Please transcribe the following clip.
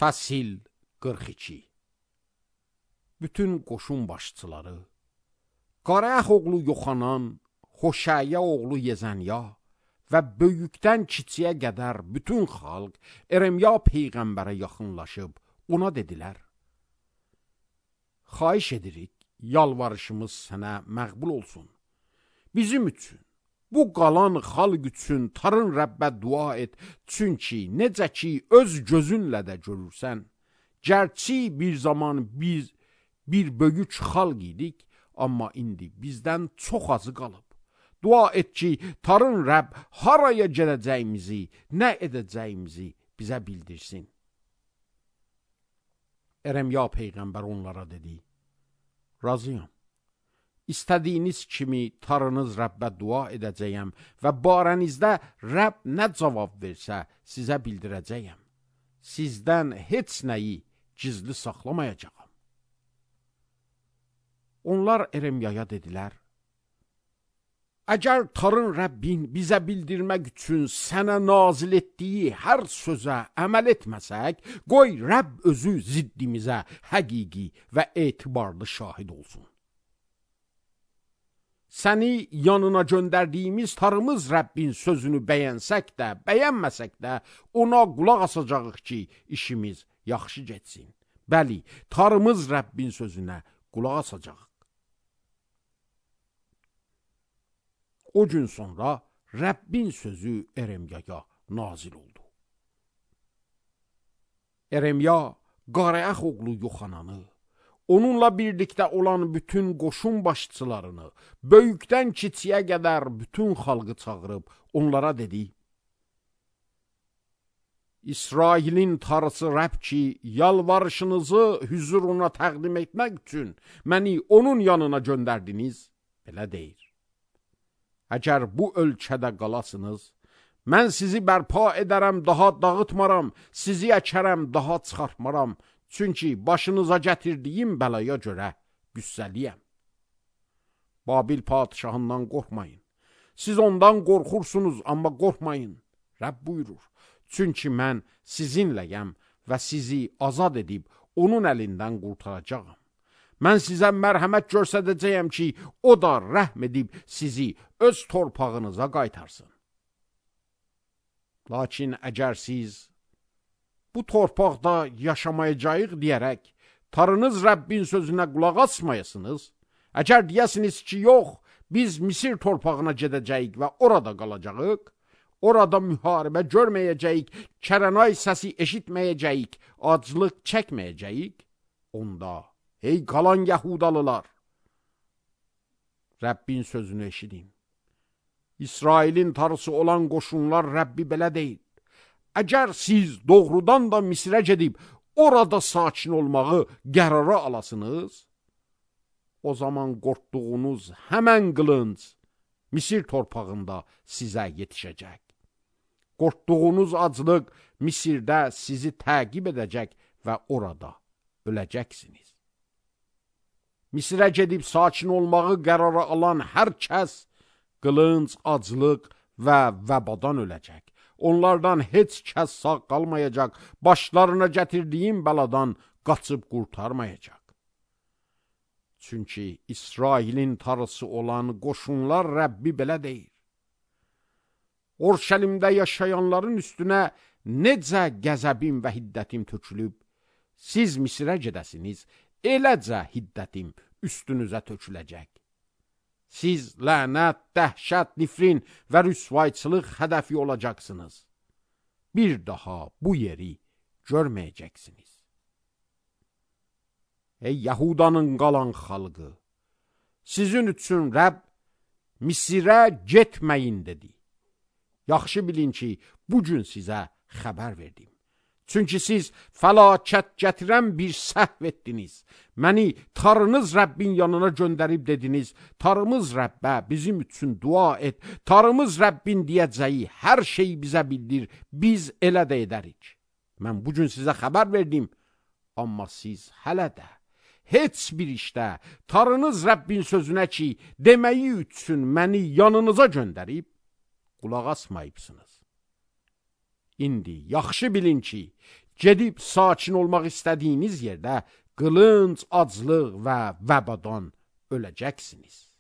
Fəsil 42. Bütün qoşun başçıları, Qarayaq oğlu Yoxanan, Xoşəyə oğlu Yezənya və böyükdən kiçiyə qədər bütün xalq Eremya peyğəmbərə yaxınlaşıb ona dedilər: Xahiş edirik, yalvarışımız sənə məqbul olsun. Bizim üçün, bu qalan xalq üçün tarın Rəbbə dua et, çünki necə ki öz gözünlə də görürsən, gərçi bir zaman biz bir böyük xalq idik, amma indi bizdən çox azı qalıb. Dua et ki, tarın Rəbb haraya gələcəyimizi, nə edəcəyimizi bizə bildirsin. Eremya peyğəmbər onlara dedi: Razıyam. İstədiyiniz kimi tarınız Rəbbə dua edəcəyəm və barənizdə Rəbb nə cavab versə sizə bildirəcəyəm. Sizdən heç nəyi gizli saxlamayacağam. Onlar Eremyaya dedilər: Əgər tarın Rəbbin bizə bildirmək üçün sənə nazil etdiyi hər sözə əməl etməsək, qoy Rəbb özü ziddimizə həqiqi və etibarlı şahid olsun. Səni yanına göndərdiyimiz tarımız Rəbbin sözünü bəyənsək də, bəyənməsək də, ona qulaq asacağıq ki, işimiz yaxşı getsin. Bəli, tarımız Rəbbin sözünə qulaq asacağıq. O gün sonra Rəbbin sözü Eremyaya nazil oldu. Eremya, Qarayaq oğlu Yoxananı, onunla birlikdə olan bütün qoşun başçılarını, böyükdən kiçiyə qədər bütün xalqı çağırıb onlara dedi: İsrailin tarısı Rəbb ki, yalvarışınızı hüzuruna təqdim etmək üçün məni onun yanına göndərdiniz, belə deyir. Əgər bu ölkədə qalasınız, mən sizi bərpa edərəm, daha dağıtmaram, sizi əkərəm, daha çıxartmaram. Çünki başınıza gətirdiyim bəlaya görə qüssəliyəm. Babil padişahından qorxmayın. Siz ondan qorxursunuz, amma qorxmayın. Rəbb buyurur. Çünki mən sizinləyəm və sizi azad edib onun əlindən qurtaracağam. Mən sizə mərhəmət göstərəcəyəm ki, o da rəhm edib sizi öz torpağınıza qaytarsın. Lakin əgər siz bu torpaqda yaşamayacağıq deyərək, tarınız Rəbbin sözünə qulaq asmayasınız, əgər deyəsiniz ki, yox, biz Misir torpağına gedəcəyik və orada qalacağıq, orada müharibə görməyəcəyik, kərənay səsi eşitməyəcəyik, aclıq çəkməyəcəyik, onda, ey qalan Yahudalılar, Rəbbin sözünü eşidin. İsrailin tarısı olan qoşunlar Rəbbi belə deyil. Əgər siz doğrudan da Misirə gedib, orada sakin olmağı qərara alasınız, o zaman qorxduğunuz həmən qılınc Misir torpağında sizə yetişəcək. Qorxduğunuz aclıq Misirdə sizi təqib edəcək və orada öləcəksiniz. Misirə gedib sakin olmağı qərara alan hər kəs qılınc, aclıq və vəbadan öləcək. Onlardan heç kəs sağ qalmayacaq, başlarına gətirdiyim bəladan qaçıb qurtarmayacaq. Çünki İsrailin tarısı olan qoşunlar Rəbbi belə deyir. Orşəlimdə yaşayanların üstünə necə qəzəbim və hiddətim tökülüb, siz Misirə gedəsiniz, eləcə hiddətim üstünüzə töküləcək. Siz lənət, dəhşət, nifrin və rüsvayçılıq hədəfi olacaqsınız. Bir daha bu yeri görməyəcəksiniz. Ey Yahudanın qalan xalqı, sizin üçün Rəbb Misirə getməyin dedi. Yaxşı bilin ki, bugün sizə xəbər verdim. Çünki siz fəlakət gətirən bir səhv etdiniz. Məni tarınız Rəbbin yanına göndərib dediniz, tarımız Rəbbə bizim üçün dua et, tarımız Rəbbin deyəcəyi hər şeyi bizə bildir, biz elə də edərik. Mən bugün sizə xəbər verdim, amma siz hələ də heç bir işdə tarınız Rəbbin sözünə ki, deməyi üçün məni yanınıza göndərib, qulaq asmayıbsınız. İndi yaxşı bilin ki, Gedib sakin olmaq istədiyiniz yerdə qılınc, aclıq və vəbadan öləcəksiniz.